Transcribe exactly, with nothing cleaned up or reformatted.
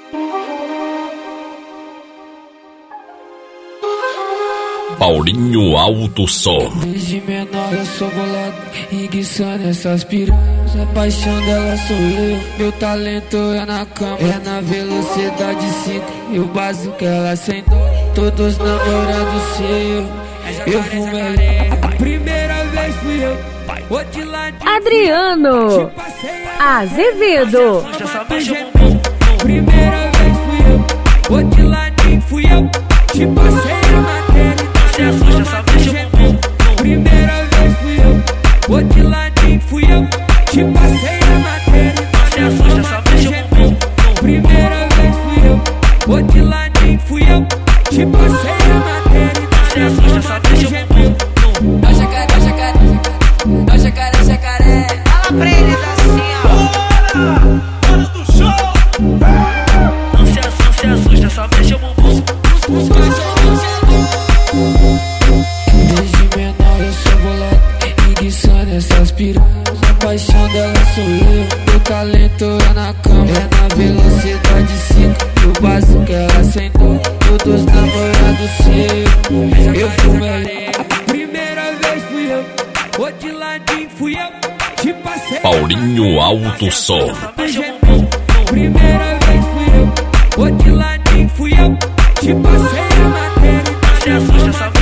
Paulinho Alto Som. Desde menor eu sou bolado, enguiçando essas piranhas. A paixão dela sou eu, meu talento é na cama, é na velocidade cinco. E o básico que ela sentou, todos namorados seu. Eu fumei, a primeira vez fui eu. Adriano Azevedo. Primeira vez fui eu, o de ladinho fui eu. Te passei a matéria, então se assusta, só mexe o bumbum. Primeira vez fui eu, o de ladinho fui eu. Te passei a matéria, então se assusta, só mexe o bumbum. Primeira vez fui eu, o de ladinho fui eu. Te passei a matéria, então se assusta, só mexe o bumbum. Dá jacaré, dá jacaré, dá jacaré, jacaré. Fala pra eles assim, ó. Hora do show. Não se assusta, se assusta, só mexe o bumbum. Desde menor eu sou bolado, enguiçando essas piranhas. A paixão dela sou eu, meu talento é na cama, é na velocidade cinco. E o básico que ela sentou, todos namorados seu. Eu fumei, a primeira vez fui eu, o de ladinho fui eu. Te passei Paulinho Alto Som. Primeira vez fui eu, o de ladinho fui eu. Te passei a matéria, então se assusta, só